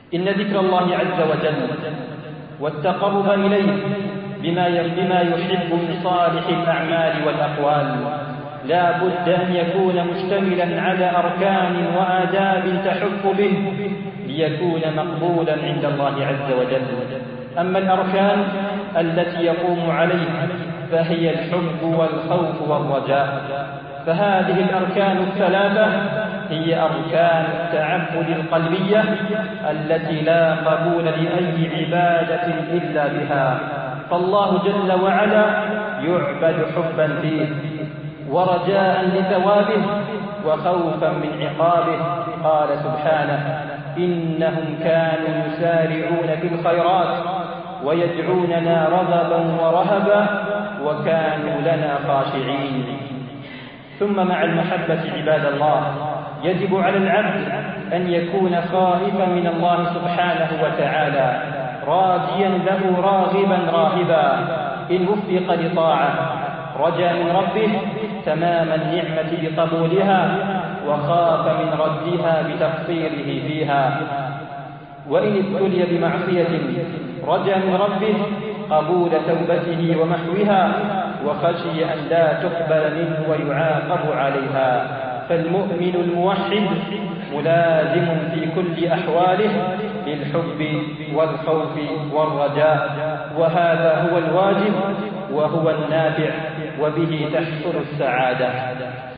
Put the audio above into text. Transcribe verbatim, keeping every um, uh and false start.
إن ذكر الله عز وجل والتقرب إليه بما بما يحب من صالح الأعمال والأقوال لا بد أن يكون مشتملا على أركان وآداب تحف به ليكون مقبولا عند الله عز وجل. أما الأركان التي يقوم عليها فهي الحب والخوف والرجاء، فهذه الأركان الثلاثة هي أركان التعبد القلبية التي لا قبول لأي عبادة إلا بها، فالله جل وعلا يعبد حبا فيه ورجاء لثوابه وخوفا من عقابه. قال سبحانه: إنهم كانوا يسارعون في الخيرات ويدعوننا رغبا ورهبا وكانوا لنا خاشعين. ثم مع المحبة عباد الله يجب على العبد أن يكون خائفا من الله سبحانه وتعالى راجيا له راغبا راهبا، إن وفق لطاعة رجا من ربه تمام النعمة بقبولها وخاف من ردها بتقصيره فيها، وإن ابتلي بمعصية رجا من ربه قبول توبته ومحوها وخشي أن لا تقبل منه ويعاقب عليها. فالمؤمن الموحد ملازم في كل أحواله للحب والخوف والرجاء، وهذا هو الواجب وهو النافع وبه تحصل السعادة.